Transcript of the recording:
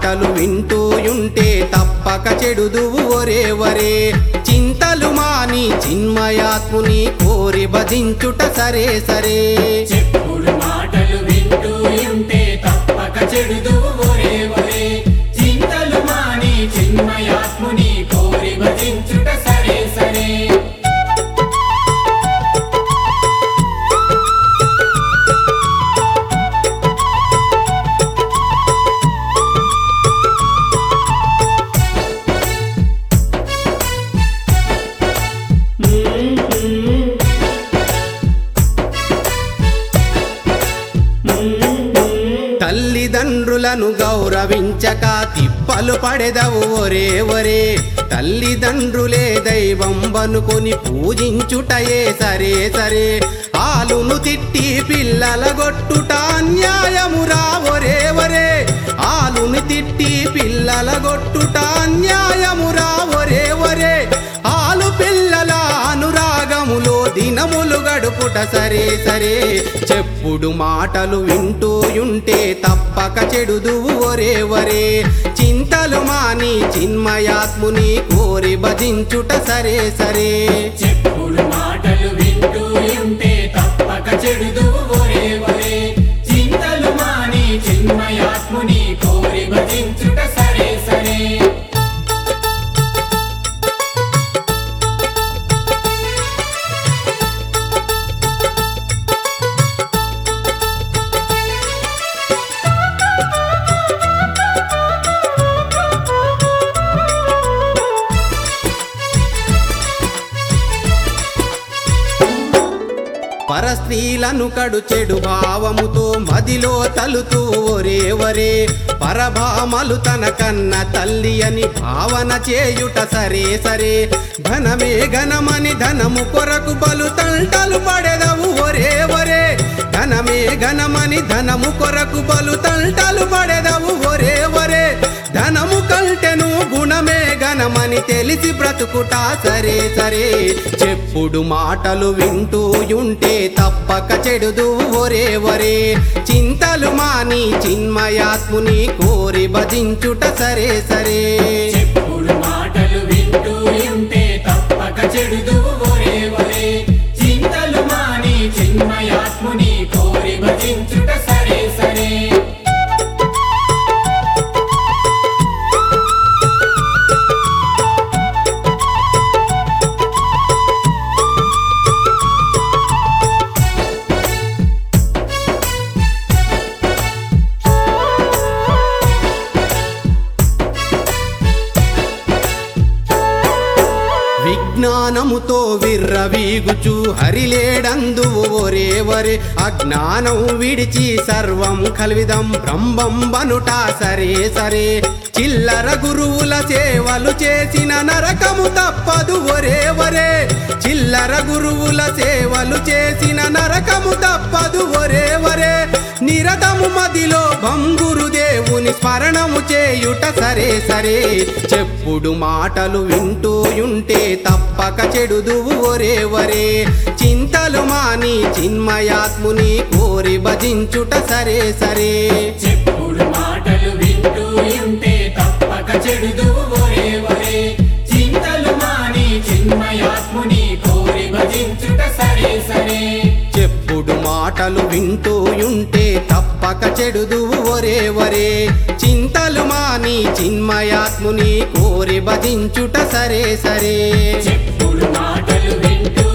మాటలు వింటూయుంటే తప్పక చెడుదువు ఒరే వరే చింతలు మాని చిన్మయాత్ముని కోరి భజించుట సరే సరే చెప్పుడు మాటలు వింటూయుంటే తప్పక చెడుదువు ఒరే ఒరే చింతలు మాని చిన్మయాత్ముని కోరి భజించుట సరే సరే తల్లిదండ్రులను గౌరవించక తిప్పలు పడెదవు ఒరే ఒరే తల్లిదండ్రులే దైవం బనుకొని పూజించుటయే సరే సరే ఆలును తిట్టి పిల్లల గొట్టుట అన్యాయమురా ఒరే ఒరే ఆలును తిట్టి పిల్లల గొట్టుట అన్యాయమురా ఒరే ఒరే ఆలు పిల్లల అనురాగములో దినములు గడుపుట సరే సరే చెప్పుడు మాటలు వింటూయుంటే తప్పక చెడుదువు ఒరే వరే చింతలు మాని చిన్మయాత్ముని కోరి భజించుట సరే సరే చెప్పుడు మాటలు వింటూయుంటే తప్పక చెడుదువు ఒరే ఒరే చింతలు మాని చిన్మయాత్ముని కోరి భజించుట సరే సరే పరస్త్రీలను కడు చెడు భావముతో మదిలో తలుతూ ఒరే వరే పరభామలు తన కన్న తల్లి అని భావన చేయుట సరే సరే ధనమే ఘనమని ధనము కొరకు బలు తంటలు పడెదవు ఒరే వరే ధనమే ఘనమని ధనము కొరకు బలు తంటలు పడెదవు ఒరే వరే ధనము కంటెను గుణమే ఘనమని తెలిసి బ్రతుకుట సరే సరే చెప్పుడు మాటలు వింటూయుంటే తప్పక చెడుదువు ఒరే వరే చింతలు మాని చిన్మయాత్ముని కోరి భజించుట సరే సరే చెప్పుడు మాటలు వింటూయుంటే తప్పక చెడుదువు ఒరే ఒరే చింతలు మాని చిన్మయాత్ముని కోరి భజించుట సరే సరే విజ్ఞానముతో విర్రవీగుచు హరిలేడందువు ఒరే వరే అజ్ఞానం విడిచి సర్వం కల్విదం బ్రహ్మం బనుట సరే సరే చిల్లర గురువుల సేవలు చేసిన నరకము తప్పదు ఒరే వరే చిల్లర గురువుల సేవలు చేసిన నరకము తప్పదు ఒరే వరే నిరతము మదిలో భంగురుదేవుని స్మరణము చేయుట సరే సరే చెప్పుడు మాటలు వింటూయుంటే తప్పక చెడుదువు ఒరే వరే చింతలు మాని చిన్మయాత్ముని కోరి భజించుట సరే సరే చెప్పుడు మాటలు వింటూయుంటే తప్పక చెడుదువు ఒరే ఒరే చింతలు మాని చిన్మయాత్ముని కోరి భజించుట సరే సరే చెప్పుడు మాటలు వింటూయుంటే తప్పక చెడుదువు ఒరే వరే చింతలు మాని చిన్మయాత్ముని కోరి భజించుట సరే సరే చెప్పుడు మాటలు వింటూ